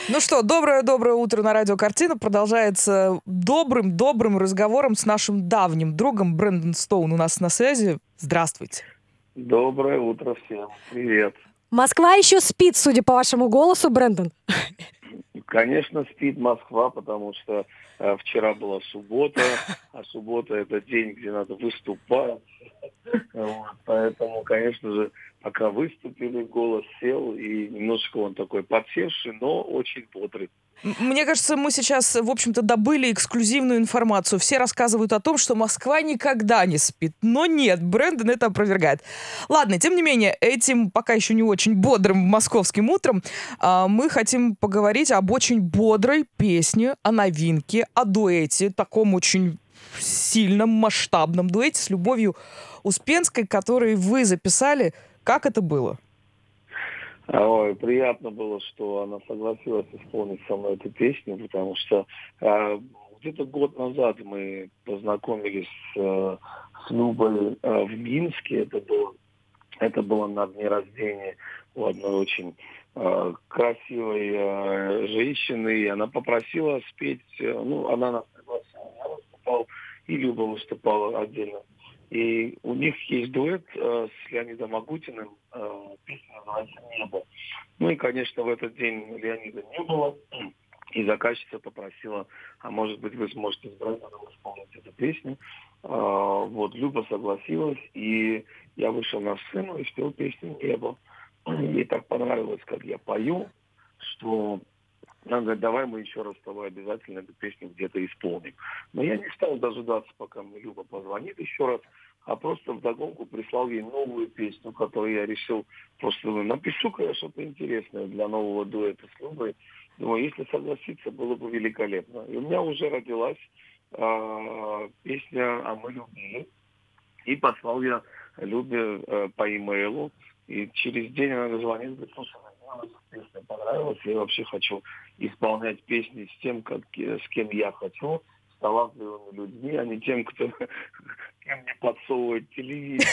Ну что, доброе утро на радио «Картина» продолжается добрым разговором с нашим давним другом Брэндон Стоун у нас на связи. Здравствуйте. Доброе утро всем. Привет. Москва еще спит, судя по вашему голосу, Брэндон. Конечно, спит Москва, потому что вчера была суббота, а суббота — это день, где надо выступать. Вот, поэтому, конечно же, пока выступили, голос сел, и немножечко он такой подсевший, но очень бодрый. Мне кажется, мы сейчас, в общем-то, добыли эксклюзивную информацию. Все рассказывают о том, что Москва никогда не спит. Но нет, Брэндон это опровергает. Ладно, тем не менее, этим пока еще не очень бодрым московским утром мы хотим поговорить об очень бодрой песне, о новинке, о дуэте, таком очень сильном, масштабном дуэте с Любовью Успенской, который вы записали. Как это было? Ой, приятно было, что она согласилась исполнить со мной эту песню, потому что где-то год назад мы познакомились с Любой в Минске. Это было на дне рождения у одной очень красивой женщины, и она попросила спеть, она нас пригласила, я выступал, и Люба выступала отдельно. И у них есть дуэт с Леонидом Агутиным, песня называется «Небо». Ну и, конечно, в этот день Леонида не было, и заказчица попросила, а может быть, вы сможете с Брэндоном исполнить эту песню. Вот, Люба согласилась, и я вышел на сцену и спел песню «Небо». Ей так понравилось, как я пою, что она говорит, давай мы еще раз с тобой обязательно эту песню где-то исполним. Но я не стал дожидаться, пока мне Люба позвонит еще раз, а просто вдогонку прислал ей новую песню, которую я решил, просто напишу-ка я что-то интересное для нового дуэта с Любой. Думаю, если согласиться, было бы великолепно. И у меня уже родилась песня «А мы любили». И послал я Любе по имейлу. И через день она звонит, говорит, слушай, песня понравилась, я вообще хочу исполнять песни с тем, с кем я хочу, с талантливыми людьми, а не тем, кем мне подсовывает телевизор.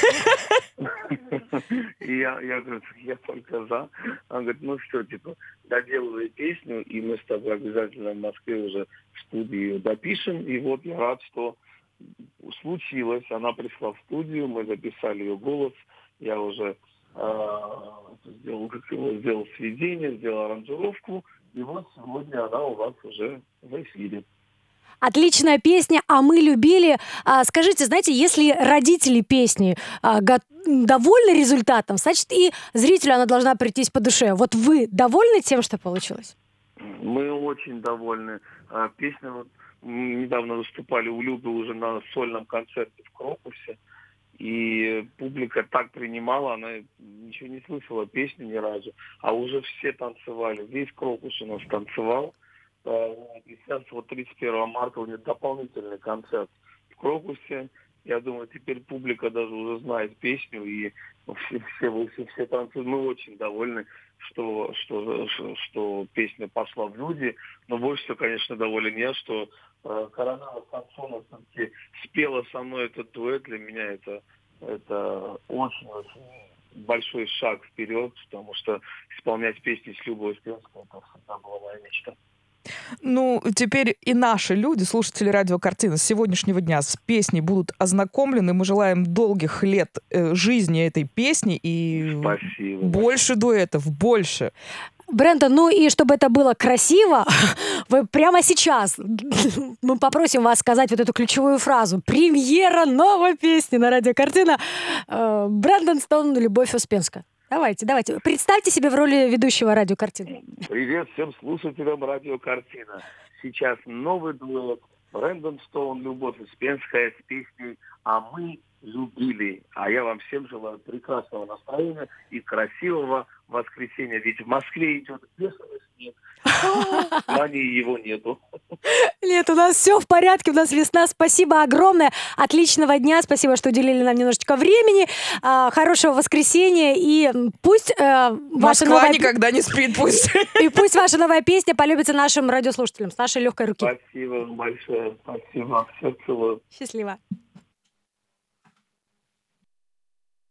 И я говорю, я только за. Она говорит, ну что, доделывай песню, и мы с тобой обязательно в Москве уже в студии ее допишем. И вот я рад, что случилось. Она пришла в студию, мы записали ее голос, я уже сделал сведение, сделал аранжировку, и вот сегодня она у вас уже в эфире. Отличная песня, а мы любили. Скажите, знаете, если родители песни довольны результатом, значит и зрителю она должна прийтись по душе. Вот вы довольны тем, что получилось? Мы очень довольны. Песня, недавно выступали у Любы уже на сольном концерте в Крокусе. И публика так принимала, она ничего не слышала песни ни разу, а уже все танцевали. Весь Крокус у нас танцевал. И сейчас вот 31 марта у них дополнительный концерт в Крокусе. Я думаю, теперь публика даже уже знает песню, и все танцуют. Мы очень довольны, что песня пошла в люди. Но больше всего, конечно, доволен я, что Коронава Самсонов все-таки спела со мной этот дуэт. Для меня это очень-очень большой шаг вперед, потому что исполнять песни с Любой Успенской — это всегда была моя мечта. Ну, теперь и наши люди, слушатели радио «Картина», с сегодняшнего дня с песней будут ознакомлены. Мы желаем долгих лет жизни этой песни и Спасибо. Больше дуэтов, больше. Брэндон, ну и чтобы это было красиво, вы прямо сейчас, мы попросим вас сказать вот эту ключевую фразу. Премьера новой песни на радио «Картина». Брэндон Стоун, Любовь Успенская. Давайте. Представьте себе в роли ведущего радио «Картина». Привет всем слушателям радио «Картина». Сейчас новый дуэт. Брэндон Стоун, Любовь Успенская с песней «А мы любили». А я вам всем желаю прекрасного настроения и красивого воскресенья. Ведь в Москве идет бешеный снег. В Дании его нету. Нет, у нас все в порядке, у нас весна. Спасибо огромное. Отличного дня. Спасибо, что уделили нам немножечко времени. Хорошего воскресенья. И пусть Москва никогда не спит, пусть. И пусть ваша новая песня полюбится нашим радиослушателям с нашей легкой руки. Спасибо большое. Спасибо. Всех целую. Счастливо.